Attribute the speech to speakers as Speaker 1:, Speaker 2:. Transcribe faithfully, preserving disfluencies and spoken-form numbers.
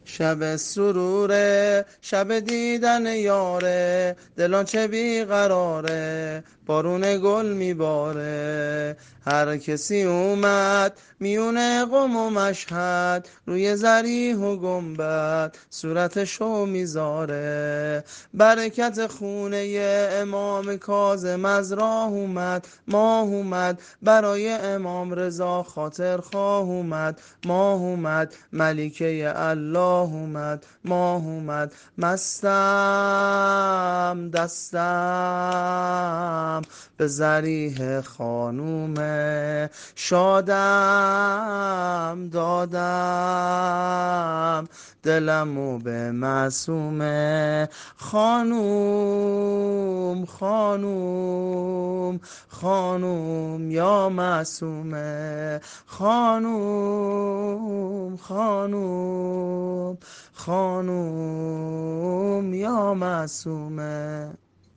Speaker 1: شب سروره، شب دیدن یاره، دلان چه بیقراره، بارون گل میباره. هر کسی اومد میونه قم و مشهد، روی زریح و گنبد صورتشو میذاره. برکت خونه امام کاظم از راه اومد، ماه اومد برای امام رضا خاطر خواه اومد، ماه اومد ملیکه الله اومد، ماه اومد مستم دستم به ذریح خانومه، شادم دادم دلمو به معصومه. خانوم خانوم خانوم یا معصومه، خانوم خانوم خانوم یا معصومه.